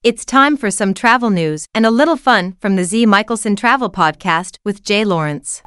It's time for some travel news and a little fun from the Z. Michelson Travel Podcast with Jay Lawrence.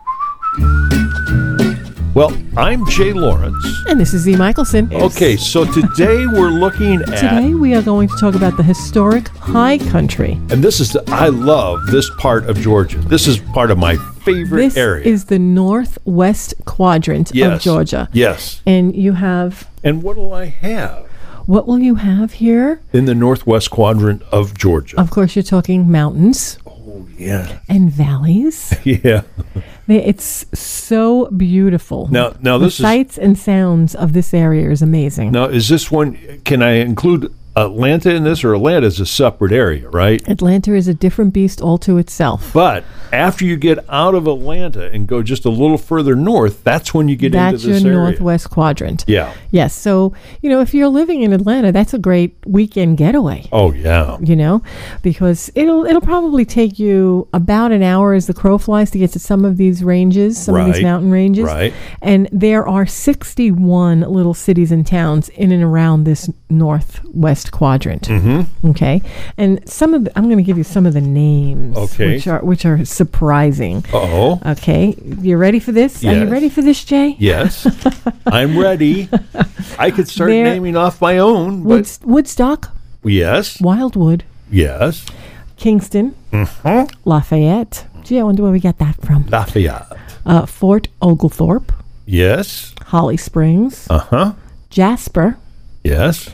Well, I'm Jay Lawrence. And this is Z. Michelson. Okay, so today we're looking at... Today we are going to talk about the historic High Country. And this is I love this part of Georgia. This is part of my favorite area. This is the northwest quadrant of Georgia. Yes. And you have... And what do I have? What will you have here? In the northwest quadrant of Georgia. Of course, you're talking mountains. Oh, yeah. And valleys. Yeah. It's so beautiful. Now the this sights and sounds of this area is amazing. Now, is this one, can I include Atlanta in this, or Atlanta is a separate area, right? Atlanta is a different beast all to itself. But after you get out of Atlanta and go just a little further north, that's when you get into this area. That's your northwest quadrant. Yeah. Yes. So, if you're living in Atlanta, that's a great weekend getaway. Oh, yeah. Because it'll probably take you about an hour as the crow flies to get to some of these ranges, some of these mountain ranges. Right. And there are 61 little cities and towns in and around this northwest quadrant. Mm-hmm. Okay. And I'm going to give you some of the names. Okay. Which are surprising. Uh-oh. Okay. You ready for this? Yes. Are you ready for this, Jay? Yes. I'm ready. I could start naming off my own. But Woodstock. Yes. Wildwood. Yes. Kingston. Mm-hmm. Lafayette. Gee, I wonder where we got that from. Lafayette. Fort Oglethorpe. Yes. Holly Springs. Uh-huh. Jasper. Yes.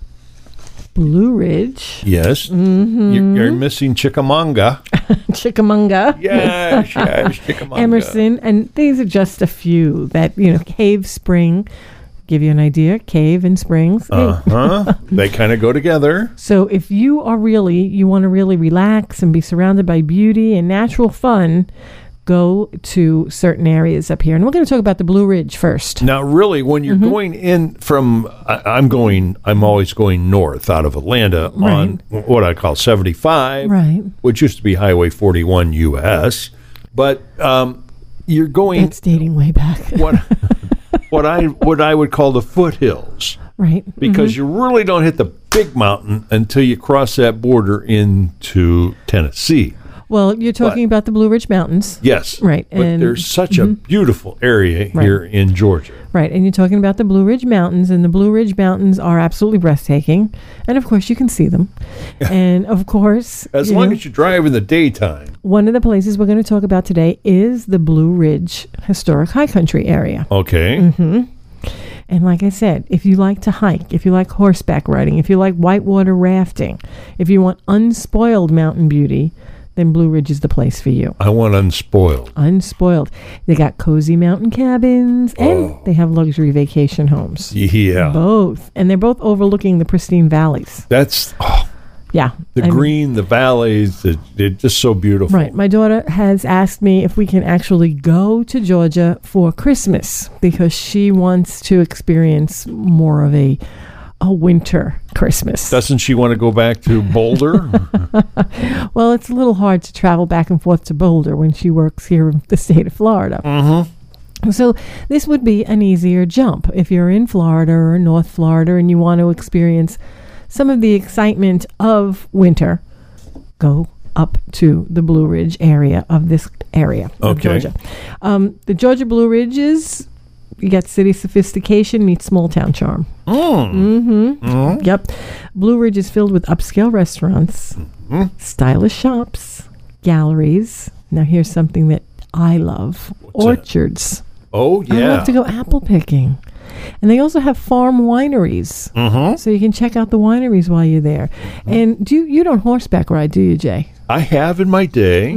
Blue Ridge. Yes. Mm-hmm. You're missing Chickamauga. Chickamauga. Yes, Chickamauga. Emerson. And these are just a few that, Cave Spring. Give you an idea. Cave and Springs. Uh-huh. They kind of go together. So if you want to really relax and be surrounded by beauty and natural fun, go to certain areas up here. And we're going to talk about the Blue Ridge first. Now, really, when you're going in from, I'm always going north out of Atlanta on what I call 75, which used to be Highway 41 US. But you're going... That's dating way back. What I would call the foothills. Right. Because you really don't hit the big mountain until you cross that border into Tennessee. Well, you're talking about the Blue Ridge Mountains. Yes. Right. But there's such a beautiful area here in Georgia. Right. And you're talking about the Blue Ridge Mountains, and the Blue Ridge Mountains are absolutely breathtaking. And, of course, you can see them. And, of course... as long as you drive in the daytime. One of the places we're going to talk about today is the Blue Ridge Historic High Country area. Okay. Mm-hmm. And like I said, if you like to hike, if you like horseback riding, if you like whitewater rafting, if you want unspoiled mountain beauty, then Blue Ridge is the place for you. I want unspoiled. Unspoiled. They got cozy mountain cabins, and they have luxury vacation homes. Yeah. Both. And they're both overlooking the pristine valleys. That's... yeah. The green, the valleys, they're just so beautiful. Right. My daughter has asked me if we can actually go to Georgia for Christmas because she wants to experience more of a winter Christmas. Doesn't she want to go back to Boulder? Well, it's a little hard to travel back and forth to Boulder when she works here in the state of Florida. Mm-hmm. So this would be an easier jump. If you're in Florida or North Florida and you want to experience some of the excitement of winter, go up to the Blue Ridge area of this area of Georgia. The Georgia Blue Ridge you got city sophistication meets small town charm. Yep. Blue Ridge is filled with upscale restaurants, stylish shops, galleries. Now here's something that I love. Orchards. Oh, yeah. I love to go apple picking. And they also have farm wineries. So you can check out the wineries while you're there. And you don't horseback ride, do you, Jay? I have in my day.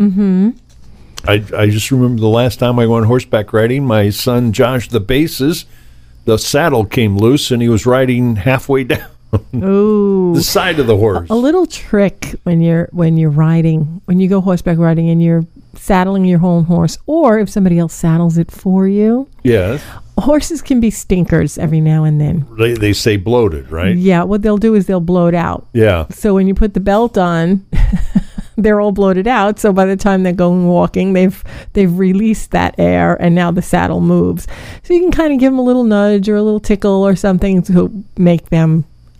I just remember the last time I went horseback riding, my son Josh, the saddle came loose and he was riding halfway down the side of the horse. A little trick when you're riding, when you go horseback riding and you're saddling your own horse, or if somebody else saddles it for you. Yes. Horses can be stinkers every now and then. They say bloated, right? Yeah, what they'll do is they'll bloat out. Yeah. So when you put the belt on, they're all bloated out. So by the time they're going walking, they've released that air, and now the saddle moves. So you can kind of give them a little nudge or a little tickle or something to make them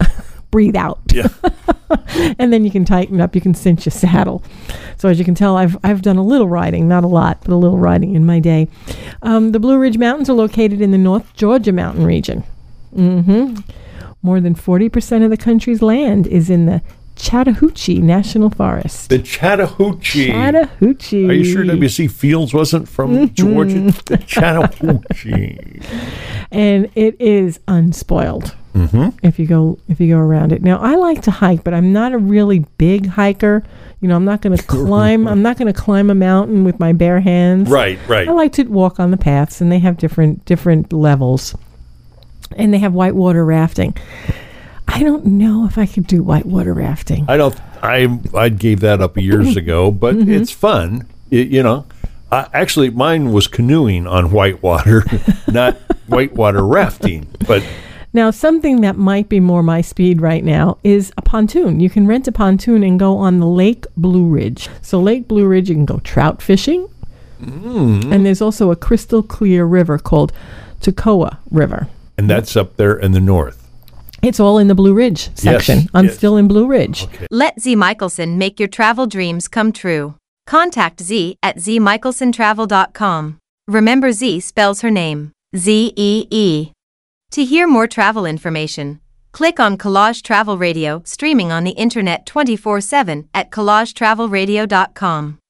breathe out. Yeah. And then you can tighten up, you can cinch your saddle. So as you can tell, I've done a little riding, not a lot, but a little riding in my day. The Blue Ridge Mountains are located in the North Georgia mountain region. More than 40% of the country's land is in the Chattahoochee National Forest. The Chattahoochee. Chattahoochee. Are you sure W.C. Fields wasn't from Georgia? The Chattahoochee. And it is unspoiled. If you go around it. Now, I like to hike, but I'm not a really big hiker. You know, I'm not going to climb. I'm not going to climb a mountain with my bare hands. Right. I like to walk on the paths, and they have different levels. And they have whitewater rafting. I don't know if I could do whitewater rafting. I gave that up years ago, but it's fun. Actually, mine was canoeing on whitewater, not whitewater rafting. But now, something that might be more my speed right now is a pontoon. You can rent a pontoon and go on the Lake Blue Ridge. So Lake Blue Ridge, you can go trout fishing. And there's also a crystal clear river called Toccoa River. And that's up there in the north. It's all in the Blue Ridge section. Yes, I'm still in Blue Ridge. Okay. Let Z Michelson make your travel dreams come true. Contact Z at zmichelsontravel.com. Remember, Z spells her name Zee. To hear more travel information, click on Collage Travel Radio, streaming on the internet 24/7 at collagetravelradio.com.